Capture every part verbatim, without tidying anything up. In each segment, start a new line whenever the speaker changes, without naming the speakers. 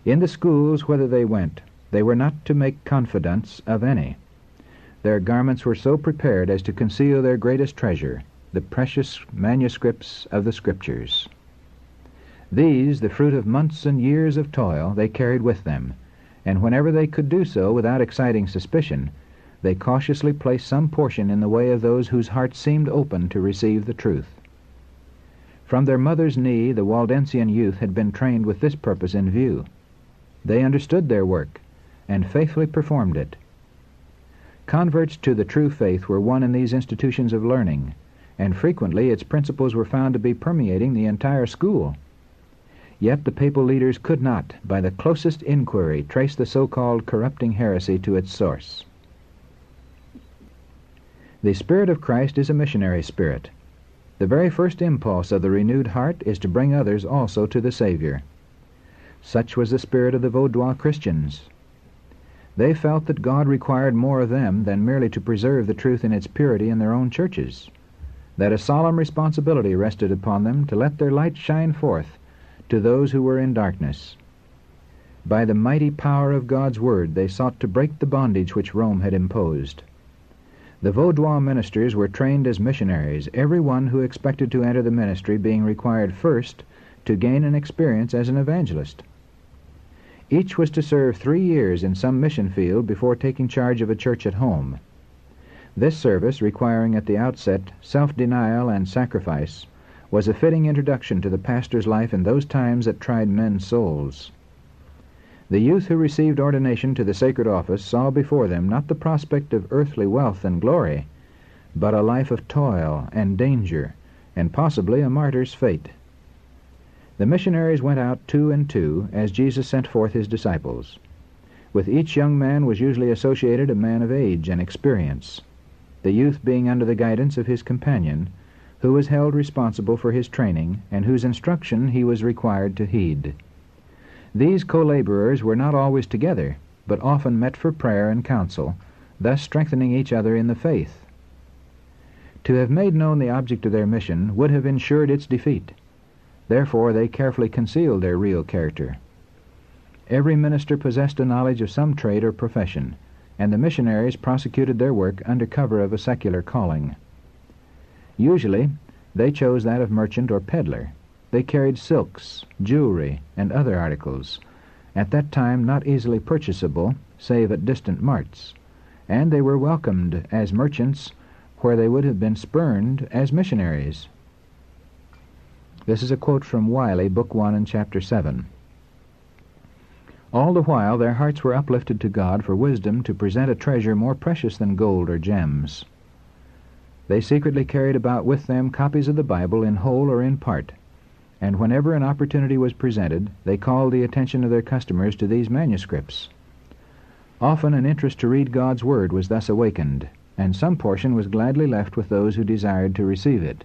In the schools whither they went, they were not to make confidants of any. Their garments were so prepared as to conceal their greatest treasure, the precious manuscripts of the Scriptures. These, the fruit of months and years of toil, they carried with them, and whenever they could do so without exciting suspicion, they cautiously placed some portion in the way of those whose hearts seemed open to receive the truth. From their mother's knee the Waldensian youth had been trained with this purpose in view. They understood their work, and faithfully performed it. Converts to the true faith were won in these institutions of learning, and frequently its principles were found to be permeating the entire school. Yet the papal leaders could not, by the closest inquiry, trace the so-called corrupting heresy to its source. The Spirit of Christ is a missionary spirit. The very first impulse of the renewed heart is to bring others also to the Savior. Such was the spirit of the Vaudois Christians. They felt that God required more of them than merely to preserve the truth in its purity in their own churches, that a solemn responsibility rested upon them to let their light shine forth to those who were in darkness. By the mighty power of God's Word they sought to break the bondage which Rome had imposed. The Vaudois ministers were trained as missionaries, every one who expected to enter the ministry being required first to gain an experience as an evangelist. Each was to serve three years in some mission field before taking charge of a church at home. This service, requiring at the outset self-denial and sacrifice, was a fitting introduction to the pastor's life in those times that tried men's souls. The youth who received ordination to the sacred office saw before them not the prospect of earthly wealth and glory, but a life of toil and danger, and possibly a martyr's fate. The missionaries went out two and two, as Jesus sent forth his disciples. With each young man was usually associated a man of age and experience, the youth being under the guidance of his companion, who was held responsible for his training, and whose instruction he was required to heed. These co-laborers were not always together, but often met for prayer and counsel, thus strengthening each other in the faith. To have made known the object of their mission would have ensured its defeat. Therefore they carefully concealed their real character. Every minister possessed a knowledge of some trade or profession, and the missionaries prosecuted their work under cover of a secular calling. Usually they chose that of merchant or peddler. They carried silks, jewelry, and other articles, at that time not easily purchasable, save at distant marts, and they were welcomed as merchants where they would have been spurned as missionaries. This is a quote from Wiley, Book one and Chapter seven. All the while their hearts were uplifted to God for wisdom to present a treasure more precious than gold or gems. They secretly carried about with them copies of the Bible in whole or in part, and whenever an opportunity was presented, they called the attention of their customers to these manuscripts. Often an interest to read God's Word was thus awakened, and some portion was gladly left with those who desired to receive it.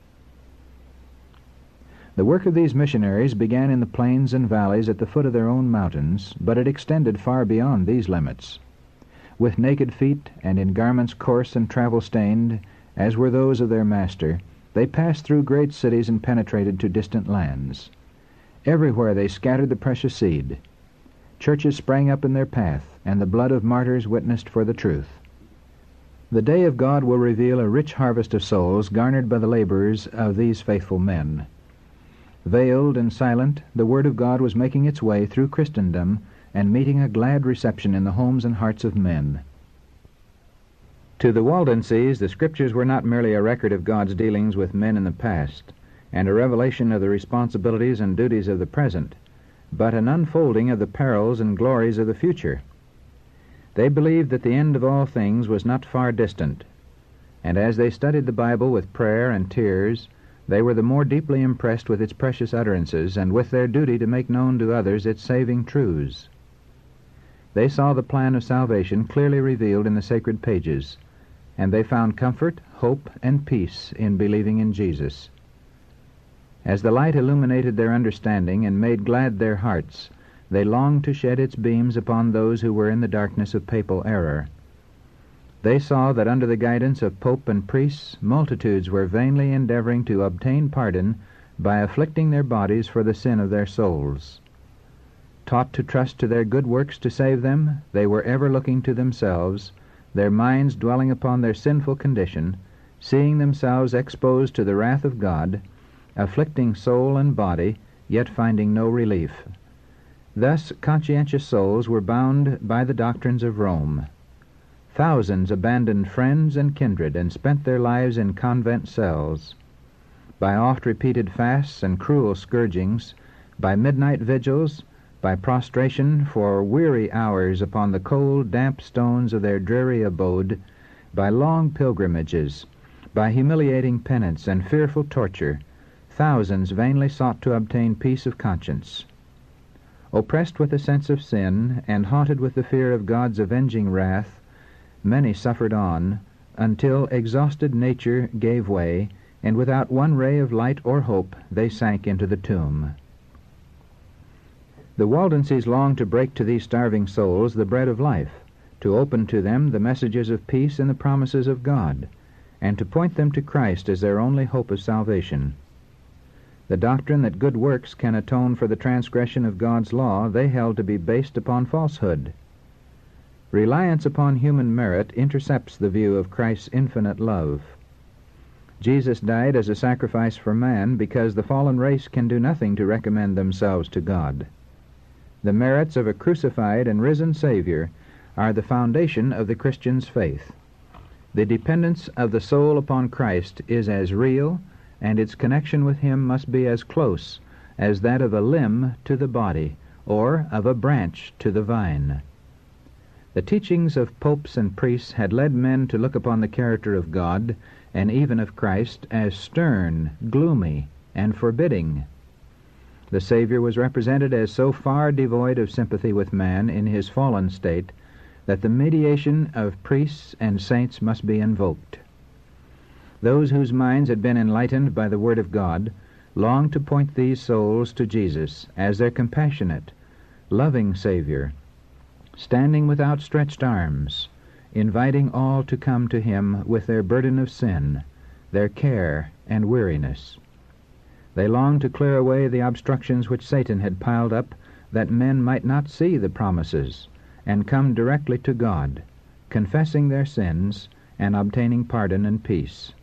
The work of these missionaries began in the plains and valleys at the foot of their own mountains, but it extended far beyond these limits. With naked feet, and in garments coarse and travel-stained, as were those of their Master, they passed through great cities and penetrated to distant lands. Everywhere they scattered the precious seed. Churches sprang up in their path, and the blood of martyrs witnessed for the truth. The day of God will reveal a rich harvest of souls garnered by the labors of these faithful men. Veiled and silent, the Word of God was making its way through Christendom and meeting a glad reception in the homes and hearts of men. To the Waldenses, the Scriptures were not merely a record of God's dealings with men in the past, and a revelation of the responsibilities and duties of the present, but an unfolding of the perils and glories of the future. They believed that the end of all things was not far distant, and as they studied the Bible with prayer and tears, they were the more deeply impressed with its precious utterances and with their duty to make known to others its saving truths. They saw the plan of salvation clearly revealed in the sacred pages, and they found comfort, hope, and peace in believing in Jesus. As the light illuminated their understanding and made glad their hearts, they longed to shed its beams upon those who were in the darkness of papal error. They saw that under the guidance of pope and priests, multitudes were vainly endeavoring to obtain pardon by afflicting their bodies for the sin of their souls. Taught to trust to their good works to save them, they were ever looking to themselves, their minds dwelling upon their sinful condition, seeing themselves exposed to the wrath of God, afflicting soul and body, yet finding no relief. Thus conscientious souls were bound by the doctrines of Rome. Thousands abandoned friends and kindred and spent their lives in convent cells. By oft-repeated fasts and cruel scourgings, by midnight vigils, by prostration for weary hours upon the cold, damp stones of their dreary abode, by long pilgrimages, by humiliating penance and fearful torture, thousands vainly sought to obtain peace of conscience. Oppressed with a sense of sin, and haunted with the fear of God's avenging wrath, many suffered on, until exhausted nature gave way, and without one ray of light or hope they sank into the tomb. The Waldenses longed to break to these starving souls the bread of life, to open to them the messages of peace and the promises of God, and to point them to Christ as their only hope of salvation. The doctrine that good works can atone for the transgression of God's law they held to be based upon falsehood. Reliance upon human merit intercepts the view of Christ's infinite love. Jesus died as a sacrifice for man because the fallen race can do nothing to recommend themselves to God. The merits of a crucified and risen Savior are the foundation of the Christian's faith. The dependence of the soul upon Christ is as real, and its connection with Him must be as close as that of a limb to the body, or of a branch to the vine. The teachings of popes and priests had led men to look upon the character of God, and even of Christ, as stern, gloomy, and forbidding. The Savior was represented as so far devoid of sympathy with man in his fallen state that the mediation of priests and saints must be invoked. Those whose minds had been enlightened by the Word of God longed to point these souls to Jesus as their compassionate, loving Savior, standing with outstretched arms, inviting all to come to Him with their burden of sin, their care and weariness. They longed to clear away the obstructions which Satan had piled up, that men might not see the promises, and come directly to God, confessing their sins and obtaining pardon and peace.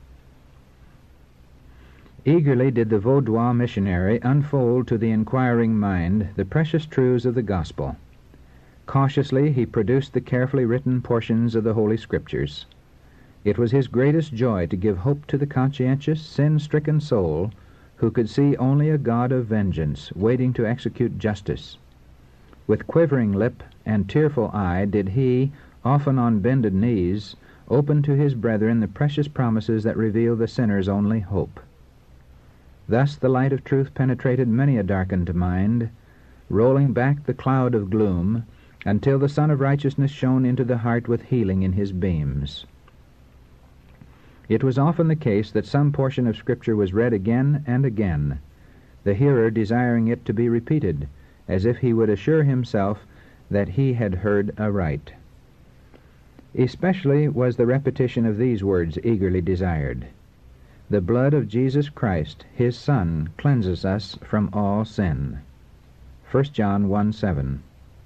Eagerly did the Vaudois missionary unfold to the inquiring mind the precious truths of the gospel. Cautiously he produced the carefully written portions of the Holy Scriptures. It was his greatest joy to give hope to the conscientious, sin-stricken soul who could see only a God of vengeance waiting to execute justice. With quivering lip and tearful eye did he, often on bended knees, open to his brethren the precious promises that reveal the sinner's only hope. Thus the light of truth penetrated many a darkened mind, rolling back the cloud of gloom, until the Sun of Righteousness shone into the heart with healing in his beams. It was often the case that some portion of Scripture was read again and again, the hearer desiring it to be repeated, as if he would assure himself that he had heard aright. Especially was the repetition of these words eagerly desired. The blood of Jesus Christ, His Son, cleanses us from all sin. First John one seven.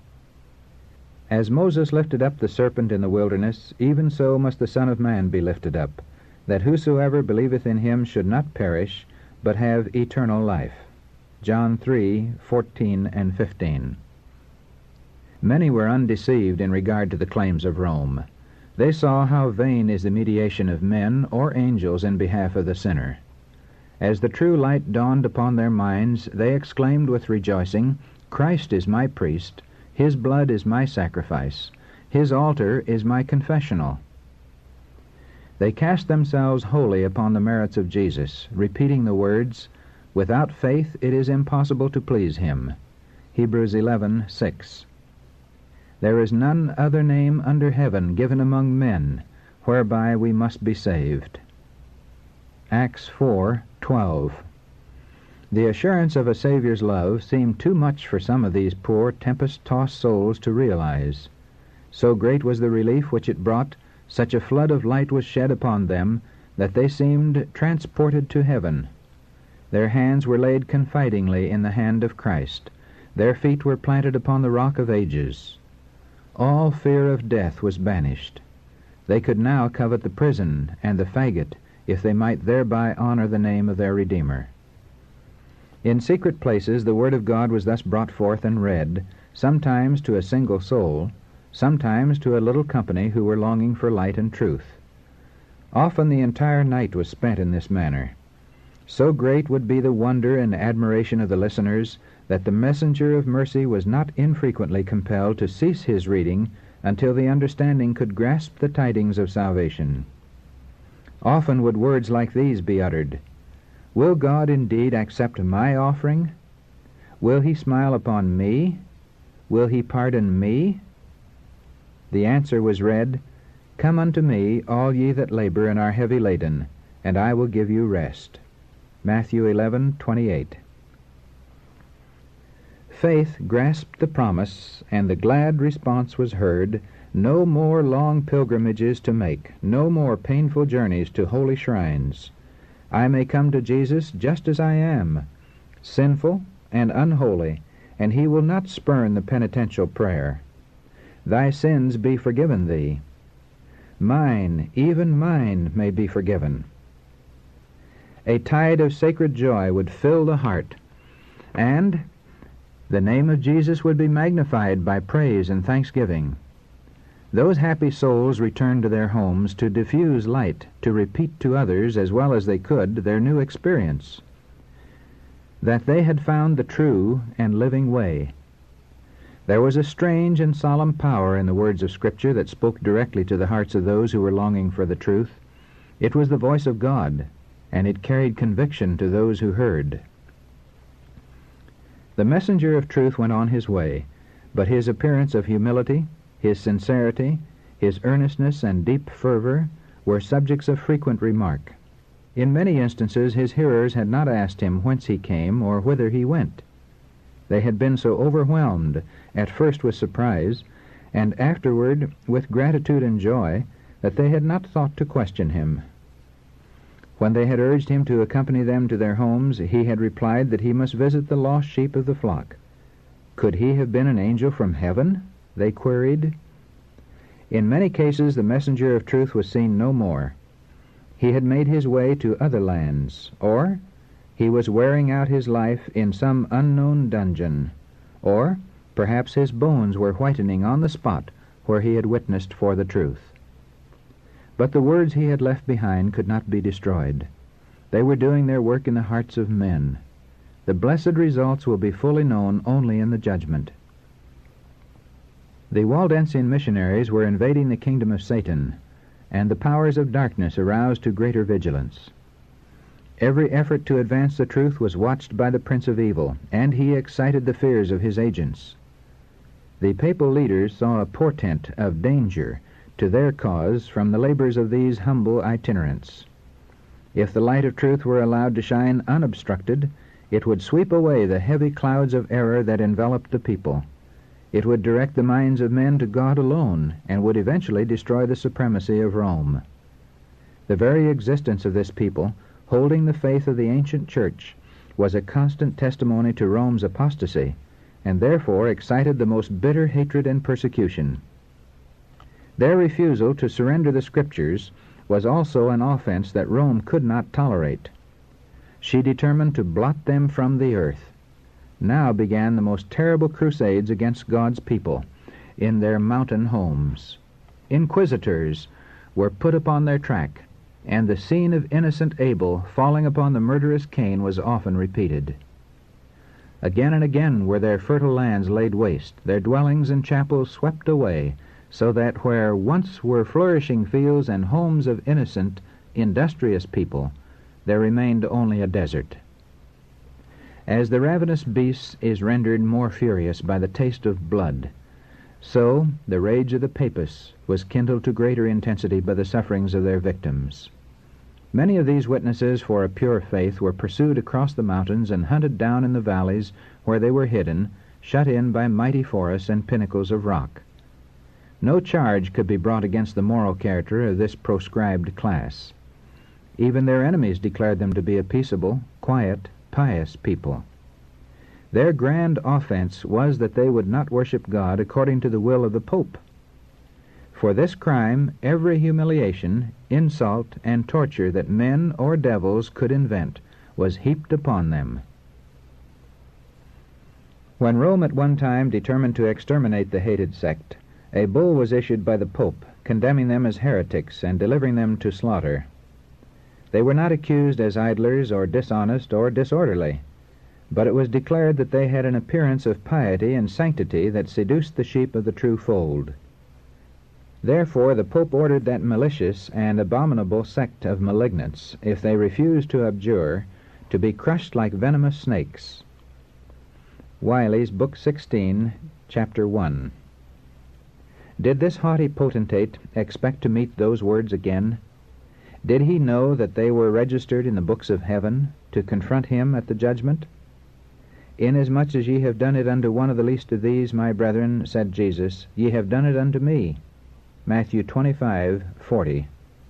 As Moses lifted up the serpent in the wilderness, even so must the Son of Man be lifted up, that whosoever believeth in Him should not perish, but have eternal life. John three fourteen and fifteen. Many were undeceived in regard to the claims of Rome. They saw how vain is the mediation of men or angels in behalf of the sinner. As the true light dawned upon their minds, they exclaimed with rejoicing, "Christ is my priest, His blood is my sacrifice, His altar is my confessional." They cast themselves wholly upon the merits of Jesus, repeating the words, "Without faith it is impossible to please Him." Hebrews eleven six. There is none other name under heaven given among men, whereby we must be saved. Acts four twelve. The assurance of a Savior's love seemed too much for some of these poor, tempest-tossed souls to realize. So great was the relief which it brought, such a flood of light was shed upon them, that they seemed transported to heaven. Their hands were laid confidingly in the hand of Christ. Their feet were planted upon the rock of ages. All fear of death was banished. They could now covet the prison and the faggot, if they might thereby honor the name of their Redeemer. In secret places the Word of God was thus brought forth and read, sometimes to a single soul, sometimes to a little company who were longing for light and truth. Often the entire night was spent in this manner. So great would be the wonder and admiration of the listeners that the messenger of mercy was not infrequently compelled to cease his reading until the understanding could grasp the tidings of salvation. Often would words like these be uttered: "Will God indeed accept my offering? Will he smile upon me? Will he pardon me?" The answer was read, "Come unto me, all ye that labor and are heavy laden, and I will give you rest." Matthew eleven twenty-eight. Faith grasped the promise, and the glad response was heard, "No more long pilgrimages to make, no more painful journeys to holy shrines. I may come to Jesus just as I am, sinful and unholy, and he will not spurn the penitential prayer. Thy sins be forgiven thee. Mine, even mine, may be forgiven." A tide of sacred joy would fill the heart, and the name of Jesus would be magnified by praise and thanksgiving. Those happy souls returned to their homes to diffuse light, to repeat to others as well as they could their new experience, that they had found the true and living way. There was a strange and solemn power in the words of Scripture that spoke directly to the hearts of those who were longing for the truth. It was the voice of God, and it carried conviction to those who heard. The messenger of truth went on his way, but his appearance of humility, his sincerity, his earnestness and deep fervor were subjects of frequent remark. In many instances his hearers had not asked him whence he came or whither he went. They had been so overwhelmed, at first with surprise, and afterward with gratitude and joy, that they had not thought to question him. When they had urged him to accompany them to their homes, he had replied that he must visit the lost sheep of the flock. Could he have been an angel from heaven? They queried. In many cases the messenger of truth was seen no more. He had made his way to other lands, or he was wearing out his life in some unknown dungeon, or perhaps his bones were whitening on the spot where he had witnessed for the truth. But the words he had left behind could not be destroyed. They were doing their work in the hearts of men. The blessed results will be fully known only in the judgment. The Waldensian missionaries were invading the kingdom of Satan, and the powers of darkness aroused to greater vigilance. Every effort to advance the truth was watched by the Prince of Evil, and he excited the fears of his agents. The papal leaders saw a portent of danger to their cause from the labors of these humble itinerants. If the light of truth were allowed to shine unobstructed, it would sweep away the heavy clouds of error that enveloped the people. It would direct the minds of men to God alone, and would eventually destroy the supremacy of Rome. The very existence of this people, holding the faith of the ancient church, was a constant testimony to Rome's apostasy, and therefore excited the most bitter hatred and persecution. Their refusal to surrender the Scriptures was also an offense that Rome could not tolerate. She determined to blot them from the earth. Now began the most terrible crusades against God's people in their mountain homes. Inquisitors were put upon their track, and the scene of innocent Abel falling upon the murderous Cain was often repeated. Again and again were their fertile lands laid waste, their dwellings and chapels swept away, so that where once were flourishing fields and homes of innocent, industrious people, there remained only a desert. As the ravenous beast is rendered more furious by the taste of blood, so the rage of the papists was kindled to greater intensity by the sufferings of their victims. Many of these witnesses for a pure faith were pursued across the mountains and hunted down in the valleys where they were hidden, shut in by mighty forests and pinnacles of rock. No charge could be brought against the moral character of this proscribed class. Even their enemies declared them to be a peaceable, quiet, pious people. Their grand offense was that they would not worship God according to the will of the Pope. For this crime, every humiliation, insult, and torture that men or devils could invent was heaped upon them. When Rome at one time determined to exterminate the hated sect, a bull was issued by the Pope, condemning them as heretics and delivering them to slaughter. They were not accused as idlers or dishonest or disorderly, but it was declared that they had an appearance of piety and sanctity that seduced the sheep of the true fold. Therefore the Pope ordered that malicious and abominable sect of malignants, if they refused to abjure, to be crushed like venomous snakes. Wiley's Book sixteen, Chapter one. Did this haughty potentate expect to meet those words again? Did he know that they were registered in the books of heaven, to confront him at the judgment? Inasmuch as ye have done it unto one of the least of these, my brethren, said Jesus, ye have done it unto me. Matthew twenty-five, forty.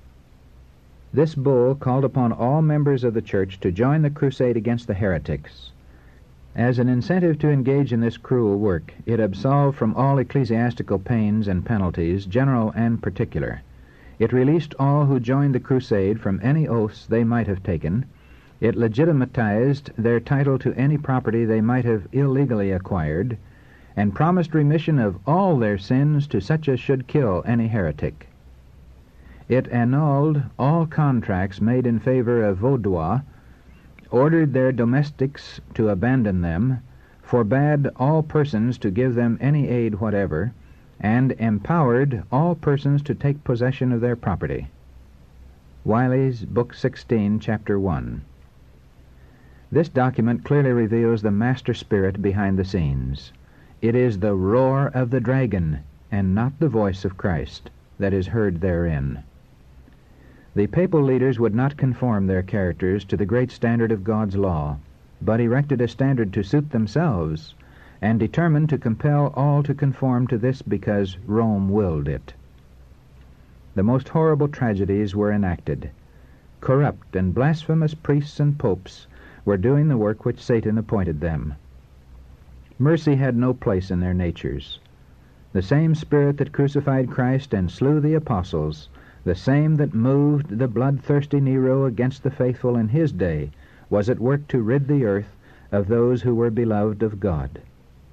This bull called upon all members of the church to join the crusade against the heretics. As an incentive to engage in this cruel work, it absolved from all ecclesiastical pains and penalties, general and particular. It released all who joined the crusade from any oaths they might have taken. It legitimatized their title to any property they might have illegally acquired, and promised remission of all their sins to such as should kill any heretic. It annulled all contracts made in favor of Vaudois, ordered their domestics to abandon them, forbade all persons to give them any aid whatever, and empowered all persons to take possession of their property. Wiley's Book sixteen, Chapter one. This document clearly reveals the master spirit behind the scenes. It is the roar of the dragon, and not the voice of Christ, that is heard therein. The papal leaders would not conform their characters to the great standard of God's law, but erected a standard to suit themselves, and determined to compel all to conform to this because Rome willed it. The most horrible tragedies were enacted. Corrupt and blasphemous priests and popes were doing the work which Satan appointed them. Mercy had no place in their natures. The same spirit that crucified Christ and slew the apostles, the same that moved the bloodthirsty Nero against the faithful in his day, was at work to rid the earth of those who were beloved of God.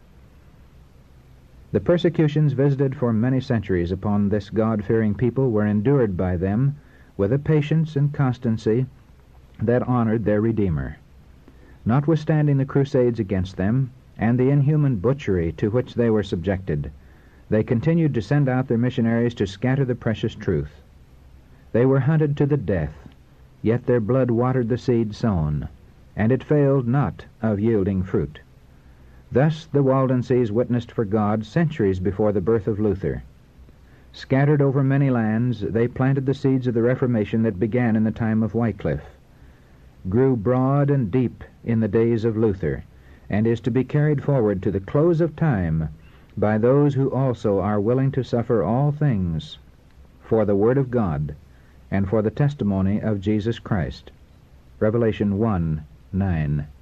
The persecutions visited for many centuries upon this God-fearing people were endured by them with a patience and constancy that honored their Redeemer. Notwithstanding the crusades against them, and the inhuman butchery to which they were subjected, they continued to send out their missionaries to scatter the precious truth. They were hunted to the death, yet their blood watered the seed sown, and it failed not of yielding fruit. Thus the Waldenses witnessed for God centuries before the birth of Luther. Scattered over many lands, they planted the seeds of the Reformation that began in the time of Wycliffe, grew broad and deep in the days of Luther, and is to be carried forward to the close of time by those who also are willing to suffer all things for the Word of God and for the testimony of Jesus Christ. Revelation one, nine.